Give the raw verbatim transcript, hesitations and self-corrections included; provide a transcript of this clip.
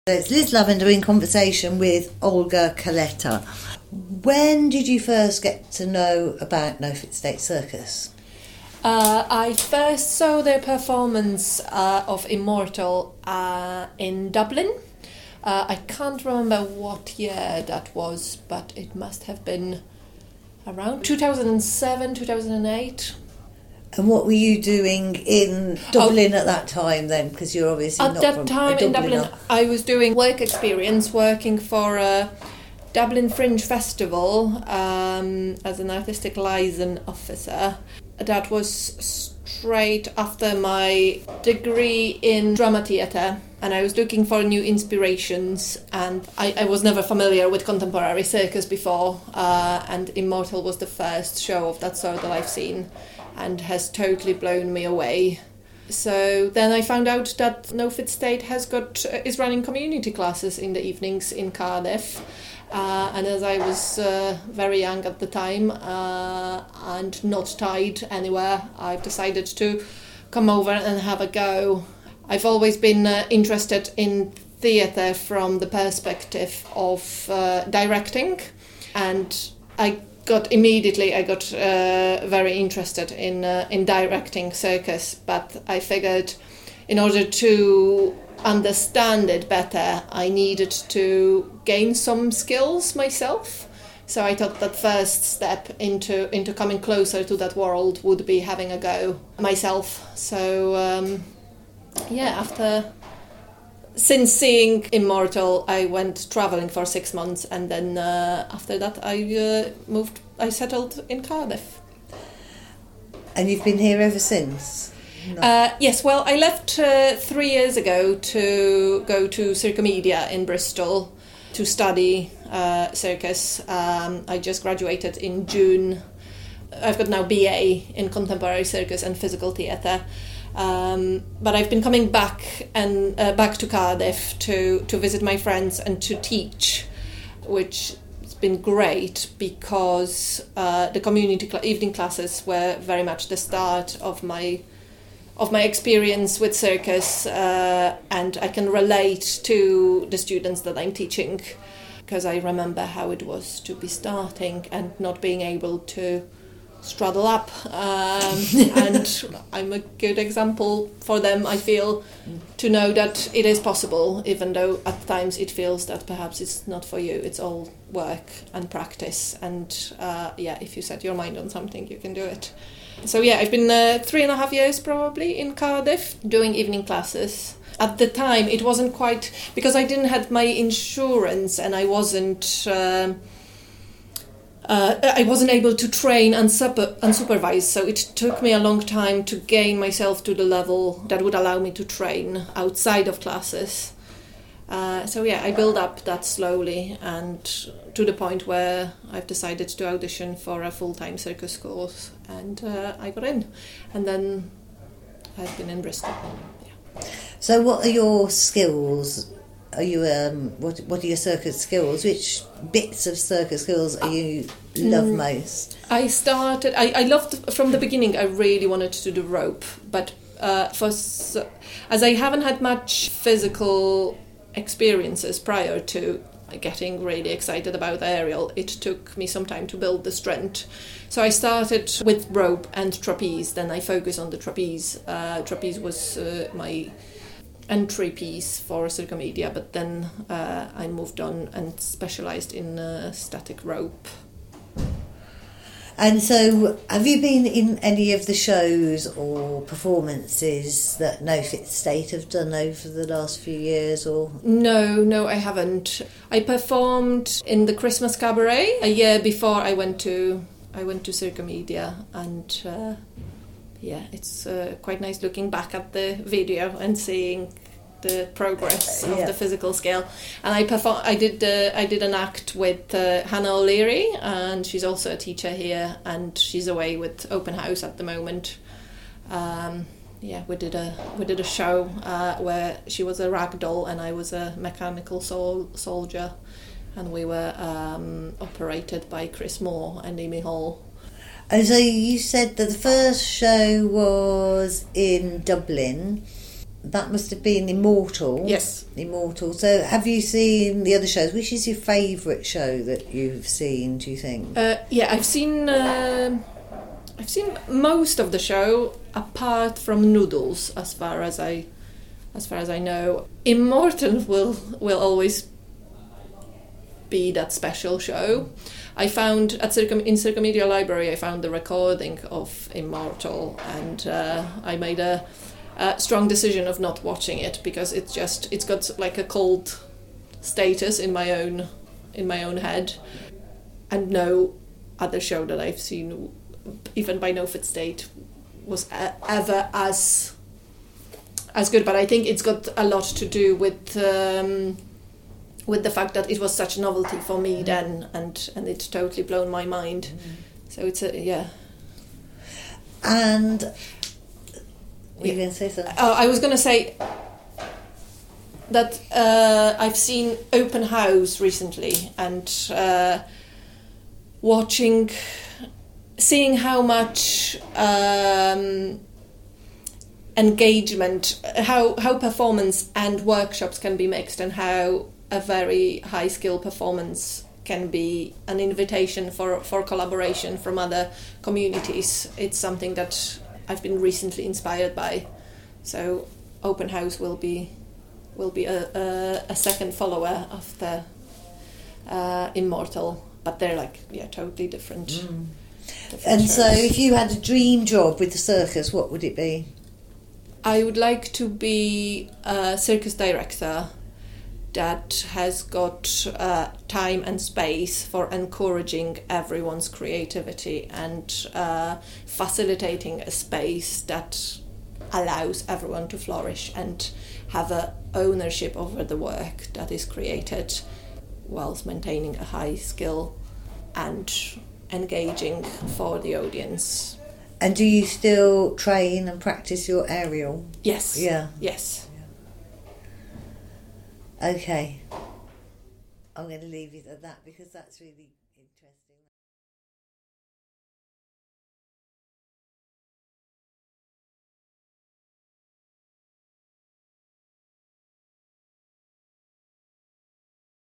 It's Liz Lavender in conversation with Olga Kaleta. When did you first get to know about No Fit State Circus? Uh, I first saw their performance uh, of Immortal uh, in Dublin. Uh, I can't remember what year that was, but it must have been around two thousand seven, two thousand eight. And what were you doing in Dublin oh, at that time then? Because you're obviously at not that from time a in Dublin. I was doing work experience, working for a Dublin Fringe Festival um, as an artistic liaison officer. That was straight after my degree in drama theatre, and I was looking for new inspirations, and I, I was never familiar with contemporary circus before, uh, and Immortal was the first show of that sort that I've seen, and has totally blown me away. So then I found out that No Fit State has got uh, is running community classes in the evenings in Cardiff. Uh, and as I was uh, very young at the time uh, and not tied anywhere, I've decided to come over and have a go. I've always been uh, interested in theatre from the perspective of uh, directing, and I got immediately I got uh, very interested in uh, in directing circus, but I figured in order to understand it better, I needed to gain some skills myself. So I thought that first step into into coming closer to that world would be having a go myself. So um, yeah, after since seeing Immortal, I went travelling for six months, and then uh, after that I uh, moved. I settled in Cardiff. And you've been here ever since? No. Uh, yes, well, I left uh, three years ago to go to Circomedia in Bristol to study uh, circus. Um, I just graduated in June. I've got now B A in contemporary circus and physical theatre. Um, but I've been coming back and uh, back to Cardiff to, to visit my friends and to teach, which has been great because uh, the community cl- evening classes were very much the start of my of my experience with circus, uh, and I can relate to the students that I'm teaching because I remember how it was to be starting and not being able to straddle up, um, and I'm a good example for them, I feel, to know that it is possible, even though at times it feels that perhaps it's not for you. It's all work and practice, and uh, yeah, if you set your mind on something, you can do it. So yeah, I've been uh, three and a half years probably in Cardiff doing evening classes. At the time, it wasn't quite, because I didn't have my insurance and I wasn't uh, uh, I wasn't able to train unsuper- unsupervised, so it took me a long time to gain myself to the level that would allow me to train outside of classes. Uh, so yeah, I built up that slowly, and to the point where I've decided to audition for a full-time circus course, and uh, I got in, and then I've been in Bristol. Yeah. So what are your skills? Are you um what what are your circus skills? Which bits of circus skills are you love mm, most? I started. I, I loved from the beginning. I really wanted to do rope, but uh, for as I haven't had much physical experiences prior to getting really excited about aerial, it took me some time to build the strength. So I started with rope and trapeze, then I focused on the trapeze. Uh, trapeze was uh, my entry piece for Circomedia, but then uh, I moved on and specialised in uh, static rope. And so, have you been in any of the shows or performances that No Fit State have done over the last few years? Or No, no, I haven't. I performed in the Christmas Cabaret a year before I went to I went to Circomedia, and uh, yeah, it's uh, quite nice looking back at the video and seeing the progress of yeah. the physical scale. And I perform. I did. Uh, I did an act with uh, Hannah O'Leary, and she's also a teacher here, and she's away with Open House at the moment. Um, yeah, we did a we did a show uh, where she was a rag doll and I was a mechanical sol- soldier, and we were um, operated by Chris Moore and Amy Hall. And so you said that the first show was in Dublin. that must have been Immortal. Yes. Immortal. So have you seen the other shows? Which is your favourite show that you've seen, do you think? Uh, yeah, I've seen uh, I've seen most of the show apart from Noodles, as far as I as far as I know. Immortal will will always be that special show. I found at Circum- in Circomedia Library I found the recording of Immortal, and uh, I made a, a strong decision of not watching it because it's just it's got like a cult status in my own in my own head, and no other show that I've seen, even by No Fit State, was a- ever as as good. But I think it's got a lot to do with um, with the fact that it was such a novelty for me then, and and it totally blown my mind. Mm. So it's a yeah. And were you going to say something? Oh, I was going to say that uh, I've seen Open House recently, and uh, watching, seeing how much um, engagement, how how performance and workshops can be mixed, and how a very high skill performance can be an invitation for, for collaboration from other communities. It's something that I've been recently inspired by. So Open House will be will be a, a, a second follower of the uh, Immortal, but they're like yeah totally different. Mm. different and shows. so if you had a dream job with the circus, what would it be? I would like to be a circus director that has got uh, time and space for encouraging everyone's creativity and uh, facilitating a space that allows everyone to flourish and have a ownership over the work that is created, whilst maintaining a high skill and engaging for the audience. And do you still train and practice your aerial? Yes. Yeah. Yes. Okay. I'm going to leave it at that because that's really